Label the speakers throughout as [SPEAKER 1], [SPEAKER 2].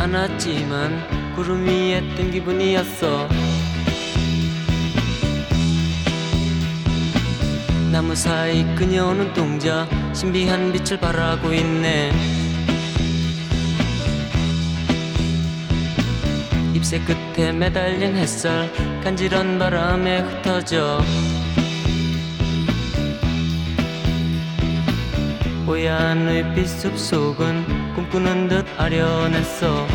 [SPEAKER 1] 않았지만 구름 위에 뜬 기분이었어. 나무 사이 그녀는 동자 신비한 빛을 발하고 있네. 잎새 끝에 매달린 햇살 간지런 바람에 흩어져. 뽀얀의 빛숲 속은 꿈꾸는 듯 아련했어.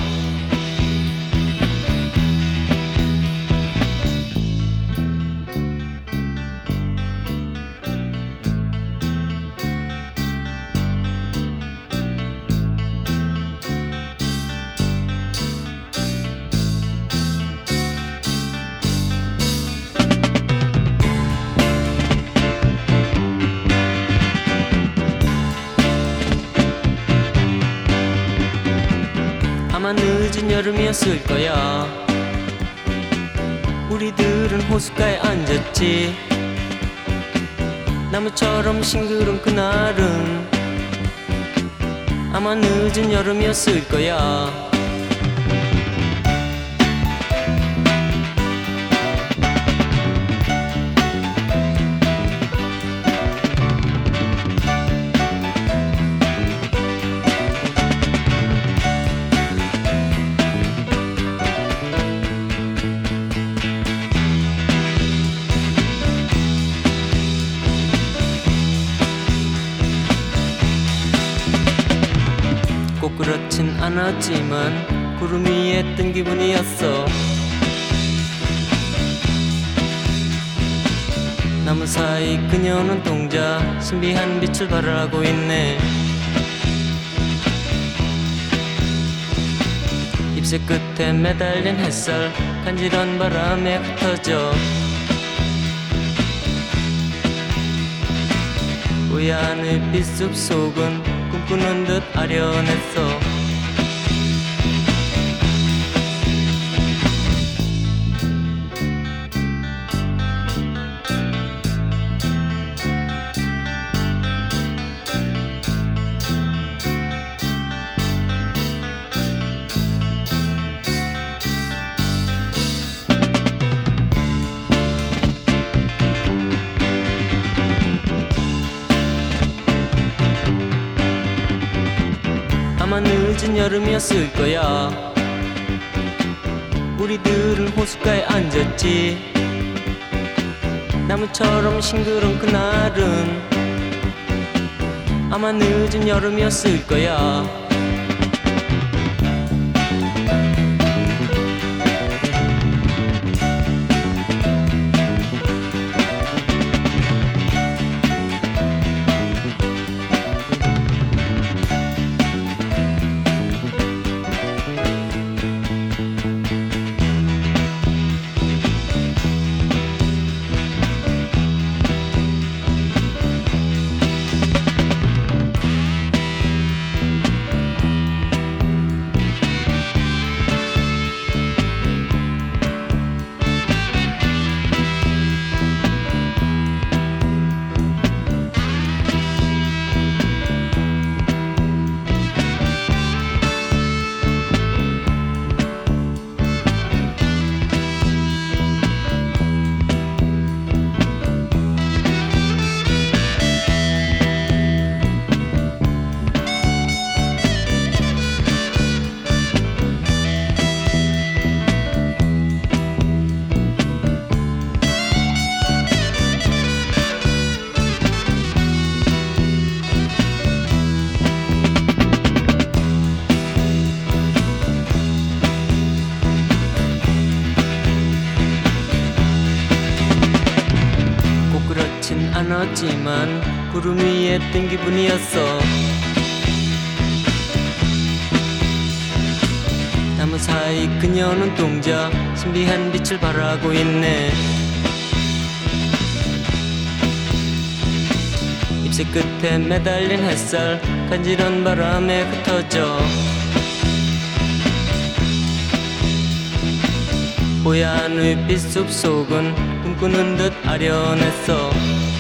[SPEAKER 1] 아마 늦은 여름이었을 거야. 우리들은 호숫가에 앉았지. 나무처럼 싱그런 그날은 아마 늦은 여름이었을 거야. 꼭 그렇진 않았지만 구름 위에 뜬 기분이었어. 나무 사이 그녀는 동자 신비한 빛을 발하고 있네. 잎새 끝에 매달린 햇살 간지런 바람에 흩어져. 뽀얀의 빛숲 속은 꿈꾸는 듯 아련했어. 아마 늦은 여름이었을 거야. 우리들은 호숫가에 앉았지. 나무처럼 싱그러운 그날은 아마 늦은 여름이었을 거야. 않았지만 구름 위에 뜬 기분이었어. 나무 사이 그녀는 동자 신비한 빛을 발하고 있네. 잎새 끝에 매달린 햇살 간지런 바람에 흩어져. 뽀얀 빛숲 속은 꿈꾸는 듯 아련했어.